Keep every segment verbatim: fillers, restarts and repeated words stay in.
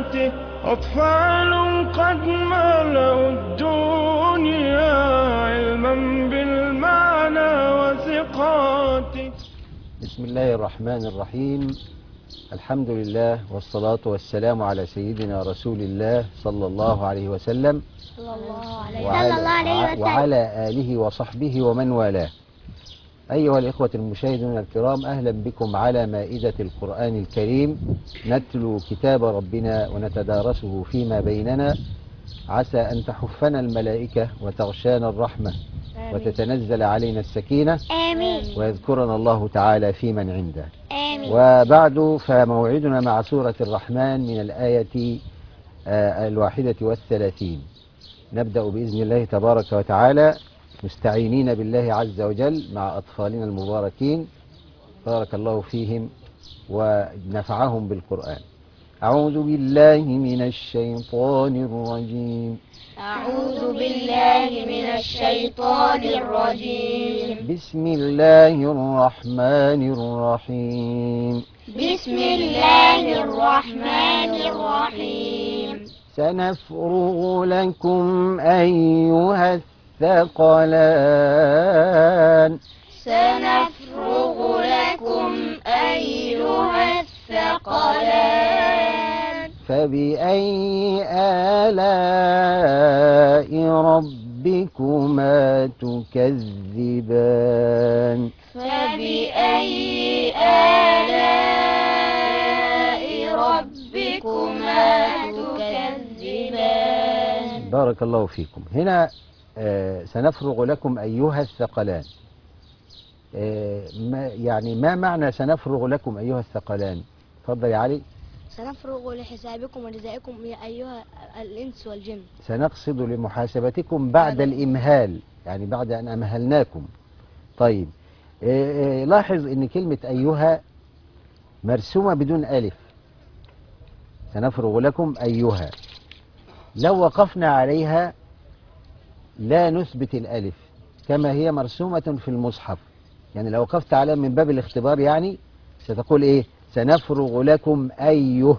آياته أطفال قد ملأوا الدنيا علما بالمعنى وثقاته. بسم الله الرحمن الرحيم. الحمد لله والصلاة والسلام على سيدنا رسول الله صلى الله عليه وسلم صلى الله عليه وعلى, وسلم وعلى آله وصحبه ومن والاه. أيها الإخوة المشاهدون الكرام، أهلا بكم على مائدة القرآن الكريم، نتلو كتاب ربنا ونتدارسه فيما بيننا، عسى أن تحفنا الملائكة وتغشانا الرحمة آمين. وتتنزل علينا السكينة آمين. ويذكرنا الله تعالى في من عنده. آمين. وبعد، فموعدنا مع سورة الرحمن من الآية آه الواحدة والثلاثين. نبدأ بإذن الله تبارك وتعالى مستعينين بالله عز وجل مع أطفالنا المباركين، بارك الله فيهم ونفعهم بالقرآن. أعوذ بالله من الشيطان الرجيم. أعوذ بالله من الشيطان الرجيم. بسم الله الرحمن الرحيم. بسم الله الرحمن الرحيم. سنفرغ لكم أيها الثقلان. سنفرغ لكم أيها الثقلان. فبأي آلاء ربكما تكذبان. فبأي آلاء ربكما تكذبان. بارك الله فيكم. هنا آه سنفرغ لكم أيها الثقلان. آه ما يعني ما معنى سنفرغ لكم أيها الثقلان؟ تفضل يا علي. سنفرغ لحسابكم وجزائكم يا أيها الإنس والجن. سنقصد لمحاسبتكم بعد الإمهال، يعني بعد أن أمهلناكم. طيب، آه آه لاحظ أن كلمة أيها مرسومة بدون ألف. سنفرغ لكم أيها، لو وقفنا عليها لا نثبت الألف كما هي مرسومة في المصحف. يعني لو وقفت عليها من باب الاختبار يعني ستقول إيه؟ سنفرغ لكم أيه.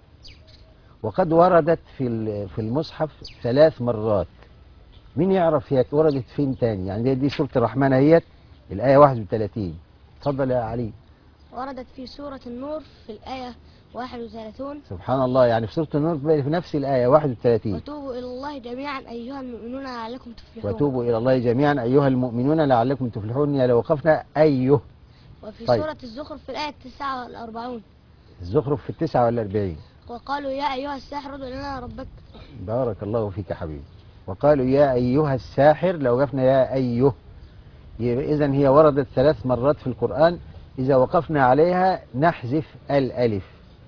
وقد وردت في في المصحف ثلاث مرات. مين يعرف هي وردت فين تاني؟ يعني دي سورة الرحمن اهيت الآية واحد وثلاثين. اتفضل يا علي. وردت في سورة النور في الآية واحد وثلاثين. سبحان الله، يعني في سورة النور في نفس الآية واحد وثلاثين. وتوبوا إلى الله جميعا أيها المؤمنون لعلكم تفلحون. وتوبوا إلى الله جميعا أيها المؤمنون لعلكم تفلحون. يعني لو وقفنا أيه. وفي طيب. سورة الزخرف في الآية التسعة والأربعون. الزخرف في التسعة والأربعين. وقالوا يا أيها الساحر ادع لنا ربك. بارك الله فيك حبيبي. وقالوا يا أيها الساحر، لو وقفنا يا أيه. إذن هي وردت ثلاث مرات في القرآن، إذا وقفنا عليها نحذف الألف.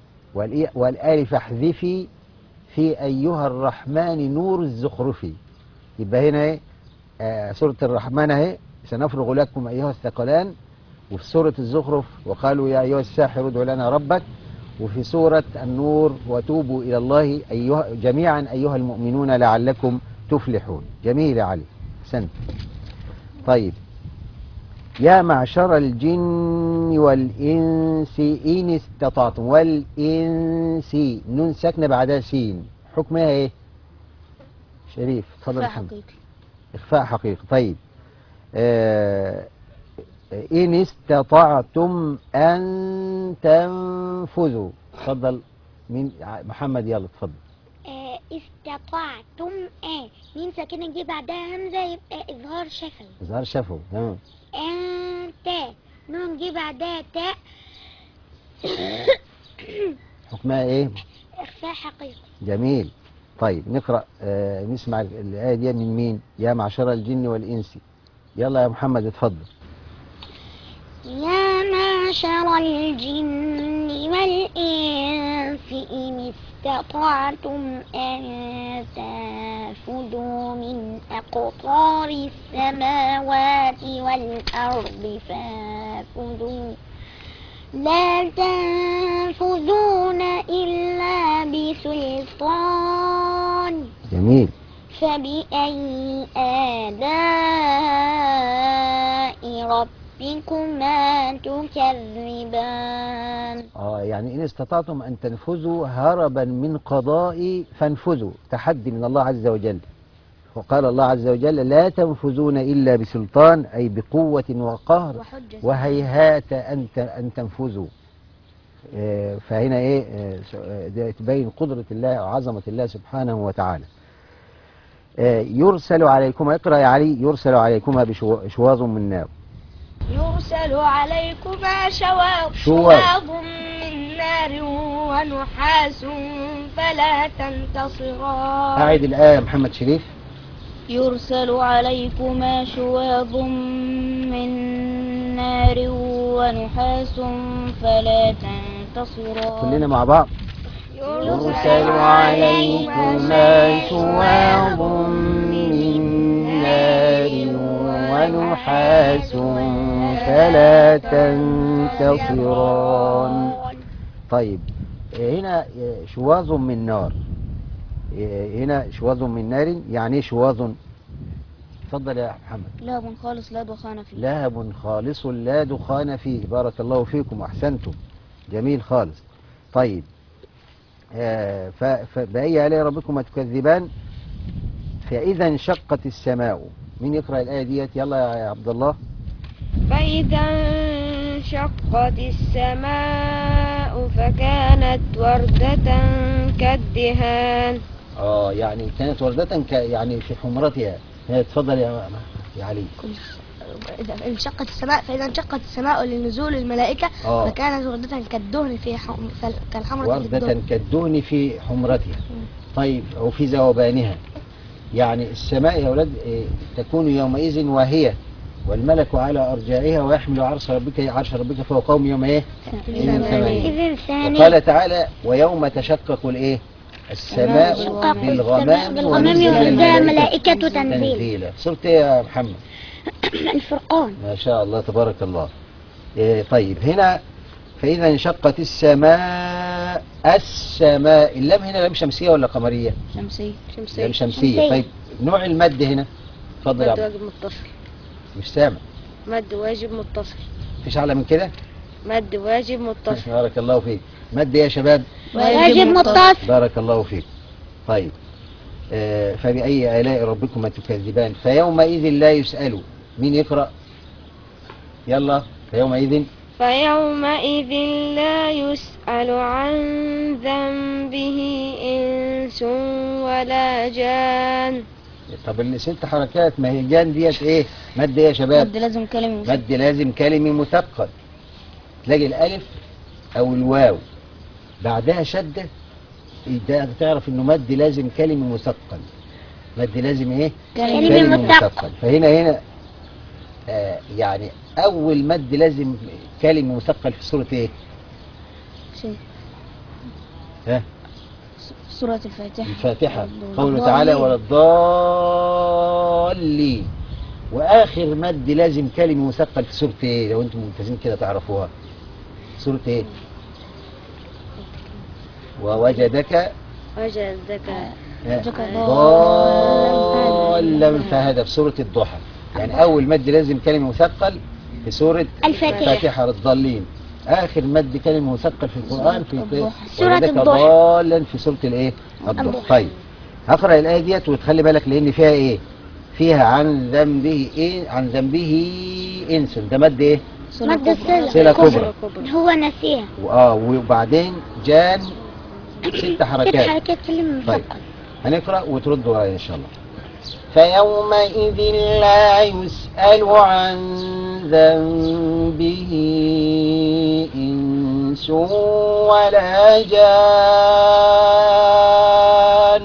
والألف احذفي في أيها الرحمن نور الزخرفي. يبقى هنا آه سورة الرحمن اهي سنفرغ لكم أيها الثقلان، وفي سورة الزخرف وقالوا يا أيها الساحر ادع لنا ربك، وفي سورة النور وتوبوا إلى الله أيها جميعا أيها المؤمنون لعلكم تفلحون. جميل يا علي، أحسنت. طيب، يا معشر الجن والإنس إن استطعتم. والإنس نون ساكنة بعدها سين، حكمها إيه؟ شريف اتفضل. إخفاء محمد. حقيقي. إخفاء حقيقي. طيب، آه إن استطعتم أن تنفذوا. اتفضل مين؟ محمد، يلا اتفضل. آه استطعتم. اه مين ساكنة نجيب بعدها همزة يبقى إظهار شفوي. إظهار شفوي، تمام. انت نون جه بعدها تاء. حكمها ايه؟ إخفاء حقيقي. جميل. طيب نقرأ آه نسمع الآية دي من مين؟ يا معشر الجن والإنس. يلا يا محمد اتفضل. يا معشر الجن والإنس إن استطعتم أن تنفذوا من أقطار السماوات والأرض فانفذوا لا تنفذون إلا بسلطان. جميل. فبأي آلاء ربكما ربكما تكذبان. اه يعني إن استطعتم أن تنفذوا هربا من قضائي فانفذوا، تحدي من الله عز وجل. وقال الله عز وجل لا تنفذون إلا بسلطان، أي بقوة وقهر، وحجة. وهيهات أن أن تنفذوا. آه، فهنا إيه آه، ده تبين قدرة الله وعظمة الله سبحانه وتعالى. آه، يرسل عليكما، اقرأ يا علي، يرسل عليكما بشواظ من نار. يرسل عليكما شواظ شواظ. شواظ من نار ونحاس فلا تنتصران. أعد الآية محمد شريف. يرسل عليكما شواظ من نار ونحاس فلا تنتصران. كلنا مع بعض. يرسل عليكما شواظ من نار ونحاس فلا تنتصران. طيب هنا شواظ من نار، هنا شواظ من نار يعني ايه شواظ؟ اتفضل يا محمد. لهب خالص لا دخان فيه. لهب خالص لا دخان فيه. بارك الله فيكم واحسنتم، جميل خالص. طيب آه فبأي آلاء ربكما تكذبان. فإذا انشقت السماء. مين يقرأ الآية ديت؟ يلا يا عبد الله. فإذا انشقت السماء فكانت وردة كالدهان. اه يعني كانت وردة ك يعني في حمرتها. اتفضل يا يا علي. إذا انشقت السماء، فإذا انشقت السماء لنزول الملائكة آه. فكانت وردة كالدهن في حم... كالحمرة في وردة الدهن. كالدهن في حمرتها. طيب وفي ذوبانها. يعني السماء يا ولاد إيه تكون يومئذ واهية والملك على أرجائها ويحمل عرش ربك عرش ربك فوقهم يوم ايه؟ إذن ثاني. وقال تعالى ويوم تشقق الايه؟ السماء بالغمام ونزل الملائكة تنزيلا. تنزيلا. سورة ايه يا محمد؟ الفرقان. ما شاء الله تبارك الله. إيه طيب هنا فإذا انشقت السماء. السماء اللام هنا لام شمسية ولا قمرية؟ شمسية. شمسية. لام شمسية. طيب نوع المد هنا؟ اتفضل يا مد عبد. واجب متصل. مش سامع. مد واجب متصل. مفيش أعلى من كده؟ مد واجب متصل. بارك الله فيك. مد يا شباب؟ واجب متصل. بارك الله فيك. طيب آه فبأي آلاء ربكما تكذبان. فيومئذ لا يسأل. مين يقرأ؟ يلا. فيومئذ فيومئذ لا يسأل عن ذنبه إنس ولا جان. طب الست حركات ما هي جان ديت ايه؟ مد ايه يا شباب؟ مد لازم كلمة. مد لازم كلمي مثقل. تلاقي الألف أو الواو بعدها شدة، ده تعرف إنه مد لازم كلمي مثقل. مد لازم إيه؟ كلمي كلمي مثقل. مثقل. فهنا هنا آه يعني أول مد لازم كلمي مثقل في سورة إيه؟ شيء. ها؟ سورة الفاتحة. الفاتحة. قوله تعالى ولا الضالين. وآخر مد لازم كلمي مثقل في سورة إيه؟ لو أنتم ممتازين كده تعرفوها. سورة إيه؟ ووجدك وجدك ضالا فهدى في سورة الضحى. يعني أول مد لازم كلمة مثقل في سورة الفاتحة. الفاتحة للضالين. آخر مد كلمة مثقل في القرآن في سورة وجدك الضحى. ضالا في سورة الإيه؟ الضحى. طيب هقرأ الآية ديت وتخلي بالك لأن فيها إيه؟ فيها عن ذنبه إيه؟ عن ذنبه إنس. ده مد إيه؟ مد الصلة. صلة كبرى. هو نسيها. وآه وبعدين جان ست ست حركات. حركات كلمة طيب مثقل. هنقرأ وتردوا ورايا إن شاء الله. فيومئذ لا يسأل عن ذنبه إنس ولا جان.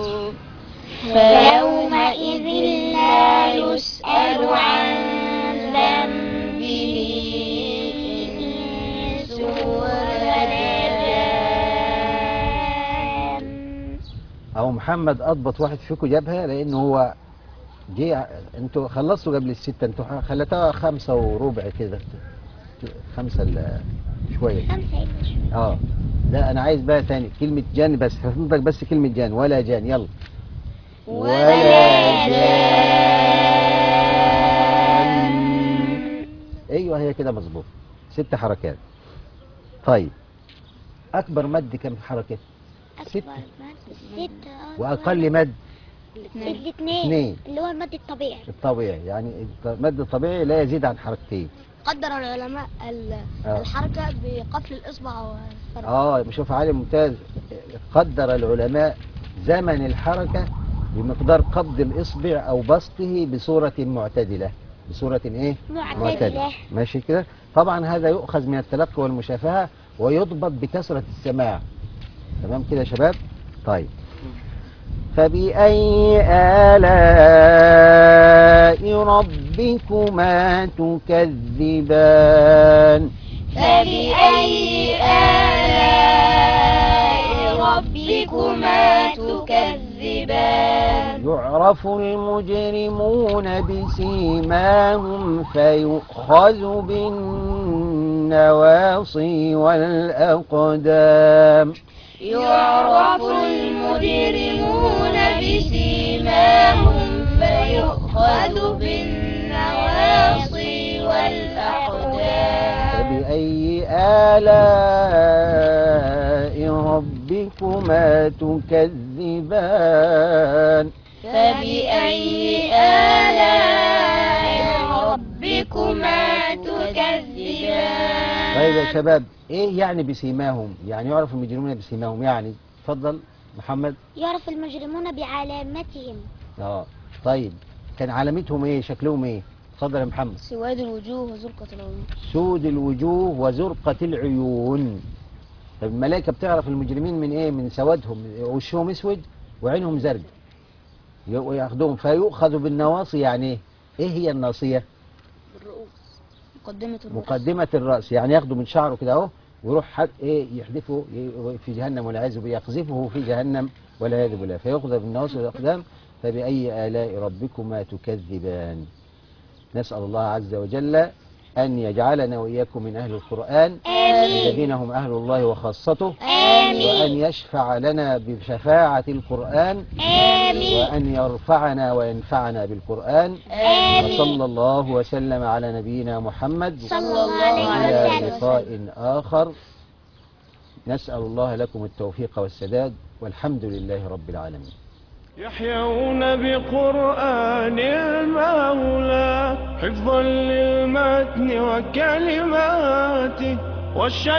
فيومئذ لا يسأل عن ذنبه إنس ولا جان. أهو محمد أضبط واحد فيكم جابها لأنه هو جه. أنتوا خلصتوا قبل الستة، أنتوا خلتها خمسة وربع كده، خمسة ال- شوية. خمسة. اه لا أنا عايز بقى تاني كلمة جان بس، هتنطق بس كلمة جان ولا جان. يلا. ولا جان. ايوه هي كده مظبوط، ست حركات. طيب اكبر مد كم حركه؟ ستة. أكبر مد ستة. واقل مد الاثنين اثنين. اللي هو المد الطبيعي. الطبيعي، يعني المد الطبيعي لا يزيد عن حركتين. قدر العلماء ال- آه. الحركة بقفل الإصبع والفرد. اه شوف عالم ممتاز. قدر العلماء زمن الحركة بمقدار قبض الإصبع أو بسطه بصورة معتدلة. بصورة إيه؟ معتدلة. ماشي كده. طبعا هذا يؤخذ من التلقي والمشافهة ويضبط بكثرة السماع. تمام كده يا شباب؟ طيب فبأي آلاء ربكما تكذبان. فبأي آلاء ربكما تكذبان. يعرف المجرمون بسيماهم فيؤخذ بالنواصي والأقدام. يعرف المجرمون بسيماهم فيؤخذ بالنواصي والأقدام. فبأي آلاء ربكما تكذبان. فبأي آلاء ربكما تكذبان. طيب يا شباب ايه يعني بسيماهم؟ يعني يعرف المجرمون بسيماهم، يعني اتفضل محمد. يعرف المجرمون بعلامتهم. اه طيب كان علامتهم ايه؟ شكلهم ايه؟ اتفضل يا محمد. سواد الوجوه وزرقة العيون. سود الوجوه وزرقة العيون. طب الملائكة بتعرف المجرمين من ايه؟ من سوادهم، وشهم اسود وعينهم زرق. ياخذوهم فيؤخذ بالنواصي، يعني ايه؟ ايه هي الناصية؟ بالرؤوس. مقدمة الرؤوس. مقدمة الرأس، يعني ياخدوا من شعره كده اهو ويروح حد ايه يحدفه في جهنم والعياذ بالله، يقذفه في جهنم والعياذ بالله، فيأخذ بالنواصي والأقدام. فبأي آلاء ربكما تكذبان. نسأل الله عز وجل أن يجعلنا وإياكم من أهل القرآن الذين هم أهل الله وخاصته، وأن يشفع لنا بشفاعة القرآن، وأن يرفعنا وينفعنا بالقرآن. وصلى الله وسلم على نبينا محمد صلى الله عليه إلى وسلم. لقاء آخر. نسأل الله لكم التوفيق والسداد، والحمد لله رب العالمين. يحيون بقرآن المولى حفظا للمتن وكلماته والشيء